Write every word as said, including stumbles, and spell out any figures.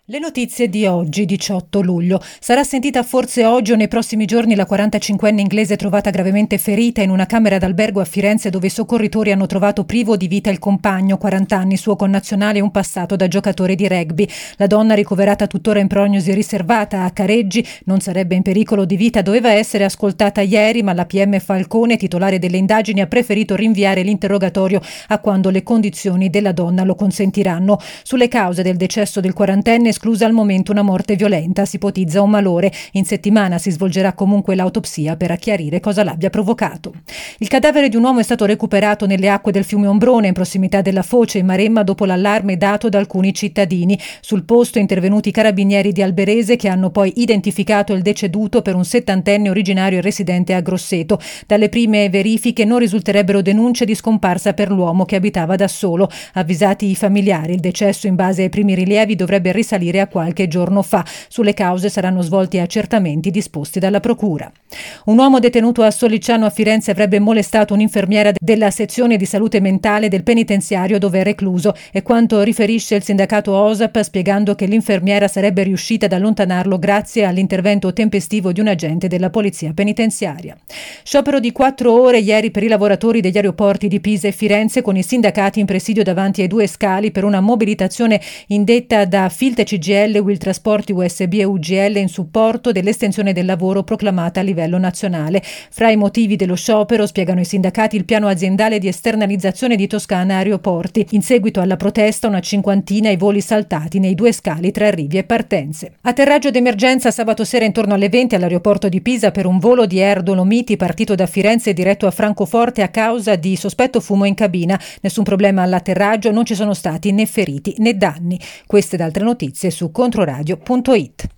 Le notizie di oggi, diciotto luglio. Sarà sentita forse oggi o nei prossimi giorni la quarantacinquenne inglese trovata gravemente ferita in una camera d'albergo a Firenze, dove i soccorritori hanno trovato privo di vita il compagno, quaranta anni, suo connazionale e un passato da giocatore di rugby. La donna, ricoverata tuttora in prognosi riservata a Careggi, non sarebbe in pericolo di vita, doveva essere ascoltata ieri, ma la P M Falcone, titolare delle indagini, ha preferito rinviare l'interrogatorio a quando le condizioni della donna lo consentiranno. Sulle cause del decesso del quarantenne, esclusa al momento una morte violenta, si ipotizza un malore. In settimana si svolgerà comunque l'autopsia per chiarire cosa l'abbia provocato. Il cadavere di un uomo è stato recuperato nelle acque del fiume Ombrone, in prossimità della foce in Maremma, dopo l'allarme dato da alcuni cittadini. Sul posto intervenuti i carabinieri di Alberese, che hanno poi identificato il deceduto per un settantenne originario e residente a Grosseto. Dalle prime verifiche non risulterebbero denunce di scomparsa per l'uomo, che abitava da solo. Avvisati i familiari, il decesso, in base ai primi rilievi, dovrebbe risalire a qualche giorno fa. Sulle cause saranno svolti accertamenti disposti dalla procura. Un uomo detenuto a Sollicciano a Firenze avrebbe molestato un'infermiera della sezione di salute mentale del penitenziario dove è recluso, e quanto riferisce il sindacato O S A P, spiegando che l'infermiera sarebbe riuscita ad allontanarlo grazie all'intervento tempestivo di un agente della polizia penitenziaria. Sciopero di quattro ore ieri per i lavoratori degli aeroporti di Pisa e Firenze, con i sindacati in presidio davanti ai due scali per una mobilitazione indetta da Filte C G I L, Will Trasporti U S B e U G L in supporto dell'estensione del lavoro proclamata a livello nazionale. Fra i motivi dello sciopero, spiegano i sindacati, il piano aziendale di esternalizzazione di Toscana Aeroporti. In seguito alla protesta, una cinquantina i voli saltati nei due scali tra arrivi e partenze. Atterraggio d'emergenza sabato sera intorno alle venti all'aeroporto di Pisa per un volo di Air Dolomiti partito da Firenze e diretto a Francoforte a causa di sospetto fumo in cabina. Nessun problema all'atterraggio, non ci sono stati né feriti né danni. Queste ed altre notizie su controradio punto it.